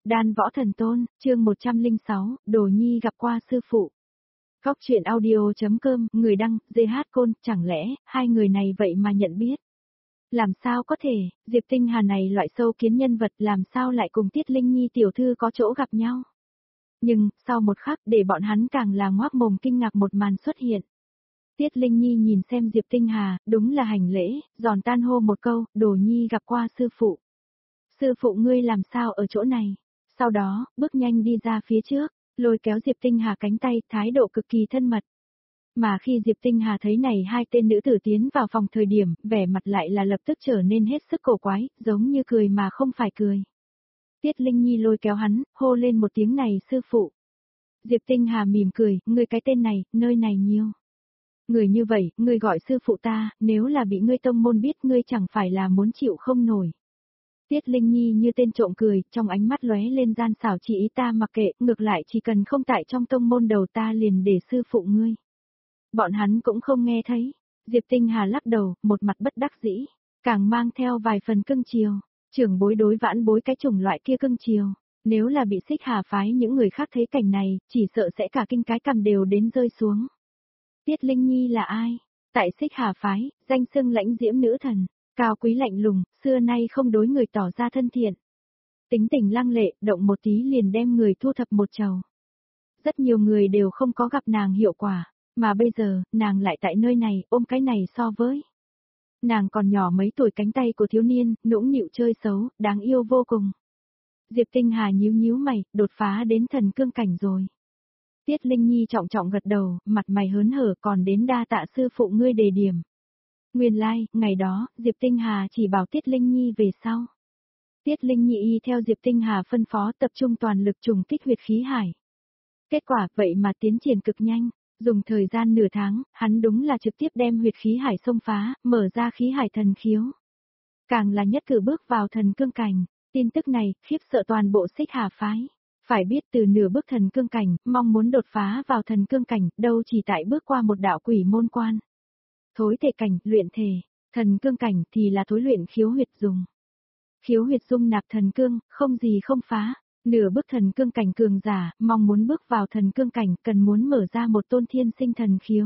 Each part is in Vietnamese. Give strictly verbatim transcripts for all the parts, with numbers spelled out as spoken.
Đan Võ Thần Tôn, chương một trăm lẻ sáu, Đồ Nhi gặp qua sư phụ. Góc truyện audio.com, người đăng, giê hát Côn, chẳng lẽ, hai người này vậy mà nhận biết? Làm sao có thể, Diệp Tinh Hà này loại sâu kiến nhân vật làm sao lại cùng Tiết Linh Nhi tiểu thư có chỗ gặp nhau? Nhưng, sau một khắc để bọn hắn càng là ngoác mồm kinh ngạc một màn xuất hiện. Tiết Linh Nhi nhìn xem Diệp Tinh Hà, đúng là hành lễ, giòn tan hô một câu, Đồ Nhi gặp qua sư phụ. Sư phụ ngươi làm sao ở chỗ này? Sau đó, bước nhanh đi ra phía trước, lôi kéo Diệp Tinh Hà cánh tay, thái độ cực kỳ thân mật. Mà khi Diệp Tinh Hà thấy này hai tên nữ tử tiến vào phòng thời điểm, vẻ mặt lại là lập tức trở nên hết sức cổ quái, giống như cười mà không phải cười. Tiết Linh Nhi lôi kéo hắn, hô lên một tiếng này sư phụ. Diệp Tinh Hà mỉm cười, ngươi cái tên này, nơi này nhiều. Người như vậy, ngươi gọi sư phụ ta, nếu là bị ngươi tông môn biết ngươi chẳng phải là muốn chịu không nổi. Tiết Linh Nhi như tên trộm cười, trong ánh mắt lóe lên gian xảo chỉ ý ta mặc kệ, ngược lại chỉ cần không tại trong tông môn đầu ta liền để sư phụ ngươi. Bọn hắn cũng không nghe thấy. Diệp Tinh Hà lắc đầu, một mặt bất đắc dĩ, càng mang theo vài phần cưng chiều. Trưởng bối đối vãn bối cái chủng loại kia cưng chiều. Nếu là bị Xích Hà phái những người khác thấy cảnh này, chỉ sợ sẽ cả kinh cái cằm đều đến rơi xuống. Tiết Linh Nhi là ai? Tại Xích Hà phái, danh xưng lãnh diễm nữ thần. Cao quý lạnh lùng, xưa nay không đối người tỏ ra thân thiện. Tính tình lăng lệ, động một tí liền đem người thu thập một chầu. Rất nhiều người đều không có gặp nàng hiệu quả, mà bây giờ, nàng lại tại nơi này, ôm cái này so với. Nàng còn nhỏ mấy tuổi cánh tay của thiếu niên, nũng nịu chơi xấu, đáng yêu vô cùng. Diệp Tinh Hà nhíu nhíu mày, đột phá đến thần cương cảnh rồi. Tiết Linh Nhi trọng trọng gật đầu, mặt mày hớn hở còn đến đa tạ sư phụ ngươi đề điểm. Nguyên lai, like, ngày đó, Diệp Tinh Hà chỉ bảo Tiết Linh Nhi về sau. Tiết Linh Nhi y theo Diệp Tinh Hà phân phó tập trung toàn lực trùng kích huyệt khí hải. Kết quả vậy mà tiến triển cực nhanh, dùng thời gian nửa tháng, hắn đúng là trực tiếp đem huyệt khí hải xông phá, mở ra khí hải thần khiếu. Càng là nhất cử bước vào thần cương cảnh, tin tức này khiếp sợ toàn bộ Xích Hà phái. Phải biết từ nửa bước thần cương cảnh, mong muốn đột phá vào thần cương cảnh, đâu chỉ tại bước qua một đạo quỷ môn quan. Thối thể cảnh, luyện thể, thần cương cảnh thì là thối luyện khiếu huyệt dùng. Khiếu huyệt dung nạp thần cương, không gì không phá, nửa bước thần cương cảnh cường giả, mong muốn bước vào thần cương cảnh cần muốn mở ra một tôn thiên sinh thần khiếu.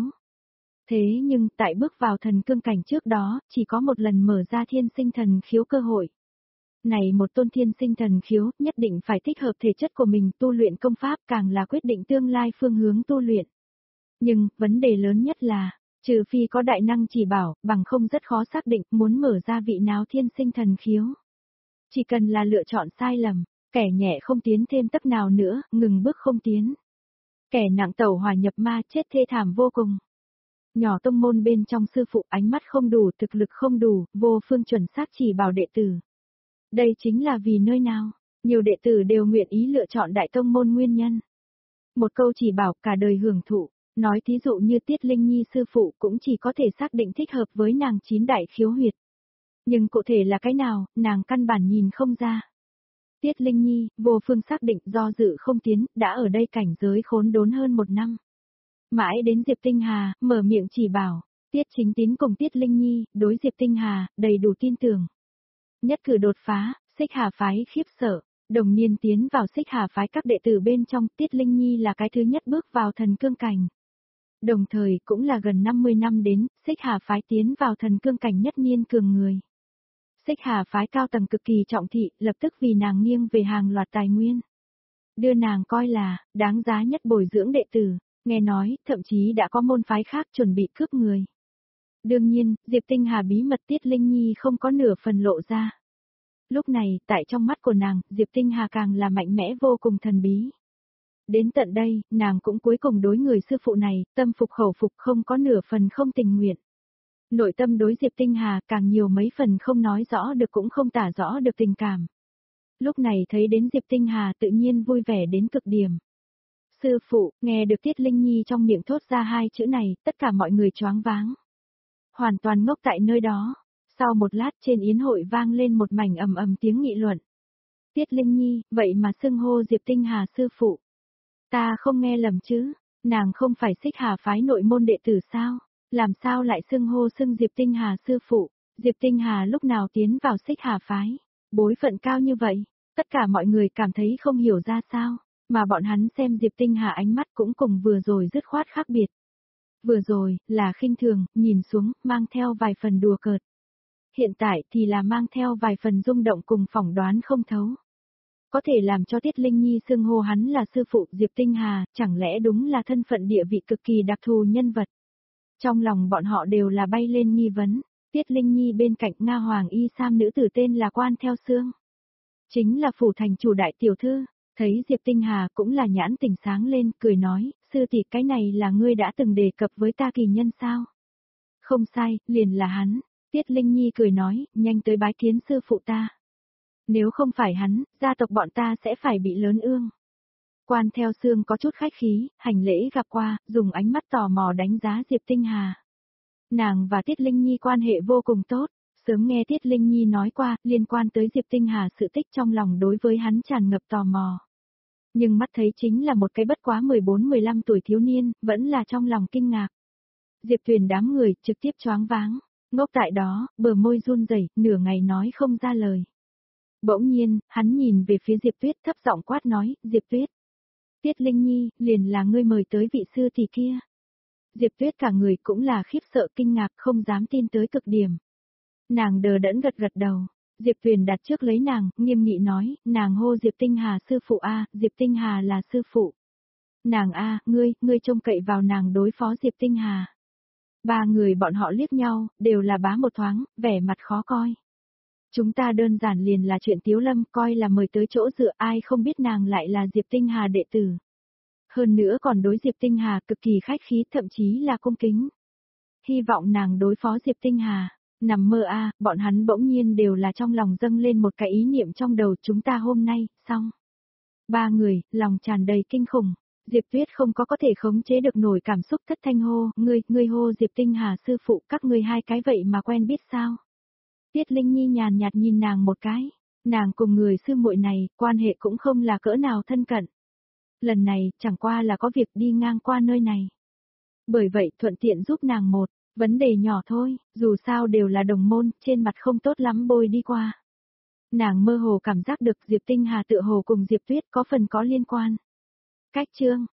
Thế nhưng tại bước vào thần cương cảnh trước đó, chỉ có một lần mở ra thiên sinh thần khiếu cơ hội. Này một tôn thiên sinh thần khiếu, nhất định phải thích hợp thể chất của mình tu luyện công pháp càng là quyết định tương lai phương hướng tu luyện. Nhưng, vấn đề lớn nhất là, trừ phi có đại năng chỉ bảo, bằng không rất khó xác định muốn mở ra vị nào thiên sinh thần khiếu. Chỉ cần là lựa chọn sai lầm, kẻ nhẹ không tiến thêm tấc nào nữa, ngừng bước không tiến. Kẻ nặng tẩu hỏa nhập ma chết thê thảm vô cùng. Nhỏ tông môn bên trong sư phụ ánh mắt không đủ, thực lực không đủ, vô phương chuẩn xác chỉ bảo đệ tử. Đây chính là vì nơi nào, nhiều đệ tử đều nguyện ý lựa chọn đại tông môn nguyên nhân. Một câu chỉ bảo cả đời hưởng thụ. Nói thí dụ như Tiết Linh Nhi sư phụ cũng chỉ có thể xác định thích hợp với nàng chín đại khiếu huyệt. Nhưng cụ thể là cái nào, nàng căn bản nhìn không ra. Tiết Linh Nhi, vô phương xác định do dự không tiến, đã ở đây cảnh giới khốn đốn hơn một năm. Mãi đến Diệp Tinh Hà, mở miệng chỉ bảo, Tiết Chính Tín cùng Tiết Linh Nhi, đối Diệp Tinh Hà, đầy đủ tin tưởng. Nhất cử đột phá, Xích Hà phái khiếp sợ. Đồng niên tiến vào Xích Hà phái các đệ tử bên trong, Tiết Linh Nhi là cái thứ nhất bước vào thần cương cảnh. Đồng thời cũng là gần năm mươi năm đến, Xích Hà phái tiến vào thần cương cảnh nhất niên cường người. Xích Hà phái cao tầng cực kỳ trọng thị, lập tức vì nàng nghiêng về hàng loạt tài nguyên. Đưa nàng coi là, đáng giá nhất bồi dưỡng đệ tử, nghe nói, thậm chí đã có môn phái khác chuẩn bị cướp người. Đương nhiên, Diệp Tinh Hà bí mật Tiết Linh Nhi không có nửa phần lộ ra. Lúc này, tại trong mắt của nàng, Diệp Tinh Hà càng là mạnh mẽ vô cùng thần bí. Đến tận đây, nàng cũng cuối cùng đối người sư phụ này, tâm phục khẩu phục không có nửa phần không tình nguyện. Nội tâm đối Diệp Tinh Hà càng nhiều mấy phần không nói rõ được cũng không tả rõ được tình cảm. Lúc này thấy đến Diệp Tinh Hà tự nhiên vui vẻ đến cực điểm. Sư phụ, nghe được Tiết Linh Nhi trong miệng thốt ra hai chữ này, tất cả mọi người choáng váng. Hoàn toàn ngốc tại nơi đó. Sau một lát trên yến hội vang lên một mảnh ầm ầm tiếng nghị luận. Tiết Linh Nhi, vậy mà xưng hô Diệp Tinh Hà sư phụ. Ta không nghe lầm chứ, nàng không phải Xích Hà phái nội môn đệ tử sao, làm sao lại xưng hô xưng Diệp Tinh Hà sư phụ, Diệp Tinh Hà lúc nào tiến vào Xích Hà phái, bối phận cao như vậy, Tất cả mọi người cảm thấy không hiểu ra sao, mà bọn hắn xem Diệp Tinh Hà ánh mắt cũng cùng vừa rồi dứt khoát khác biệt. Vừa rồi, là khinh thường, nhìn xuống, mang theo vài phần đùa cợt. Hiện tại thì là mang theo vài phần rung động cùng phỏng đoán không thấu. Có thể làm cho Tiết Linh Nhi xưng hô hắn là sư phụ Diệp Tinh Hà, chẳng lẽ đúng là thân phận địa vị cực kỳ đặc thù nhân vật. Trong lòng bọn họ đều là bay lên nghi vấn, Tiết Linh Nhi bên cạnh Nga Hoàng Y Sam nữ tử tên là Quan Theo Xương. Chính là phủ thành chủ đại tiểu thư, thấy Diệp Tinh Hà cũng là nhãn tỉnh sáng lên, cười nói, sư tỷ cái này là ngươi đã từng đề cập với ta kỳ nhân sao? Không sai, liền là hắn, Tiết Linh Nhi cười nói, nhanh tới bái kiến sư phụ ta. Nếu không phải hắn, gia tộc bọn ta sẽ phải bị lớn ương. Quan Theo Xương có chút khách khí, hành lễ gặp qua, dùng ánh mắt tò mò đánh giá Diệp Tinh Hà. Nàng và Tiết Linh Nhi quan hệ vô cùng tốt, sớm nghe Tiết Linh Nhi nói qua, liên quan tới Diệp Tinh Hà sự tích trong lòng đối với hắn tràn ngập tò mò. Nhưng mắt thấy chính là một cái bất quá mười bốn mười lăm tuổi thiếu niên, vẫn là trong lòng kinh ngạc. Diệp Tuyền đám người, trực tiếp choáng váng, ngốc tại đó, bờ môi run rẩy, nửa ngày nói không ra lời. Bỗng nhiên, hắn nhìn về phía Diệp Tuyết thấp giọng quát nói, Diệp Tuyết. Tiết Linh Nhi, liền là ngươi mời tới vị sư tỷ kia. Diệp Tuyết cả người cũng là khiếp sợ kinh ngạc không dám tin tới cực điểm. Nàng đờ đẫn gật gật đầu, Diệp Tuyền đặt trước lấy nàng, nghiêm nghị nói, nàng hô Diệp Tinh Hà sư phụ a, Diệp Tinh Hà là sư phụ. Nàng a, ngươi, ngươi trông cậy vào nàng đối phó Diệp Tinh Hà. Ba người bọn họ liếc nhau, đều là bá một thoáng, vẻ mặt khó coi. Chúng ta đơn giản liền là chuyện Tiếu Lâm, coi là mời tới chỗ dựa, ai không biết nàng lại là Diệp Tinh Hà đệ tử. Hơn nữa còn đối Diệp Tinh Hà cực kỳ khách khí, thậm chí là cung kính. Hy vọng nàng đối phó Diệp Tinh Hà. Nằm mơ a, bọn hắn bỗng nhiên đều là trong lòng dâng lên một cái ý niệm trong đầu, chúng ta hôm nay, xong. Ba người, lòng tràn đầy kinh khủng. Diệp Tuyết không có có thể khống chế được nổi cảm xúc, thất thanh hô, ngươi, ngươi hô Diệp Tinh Hà sư phụ, các ngươi hai cái vậy mà quen biết sao? Tiết Linh Nhi nhàn nhạt nhìn nàng một cái, nàng cùng người sư muội này, quan hệ cũng không là cỡ nào thân cận. Lần này, chẳng qua là có việc đi ngang qua nơi này. Bởi vậy thuận tiện giúp nàng một vấn đề nhỏ thôi, dù sao đều là đồng môn, trên mặt không tốt lắm bôi đi qua. Nàng mơ hồ cảm giác được Diệp Tinh Hà tựa hồ cùng Diệp Tuyết có phần có liên quan. Cách chương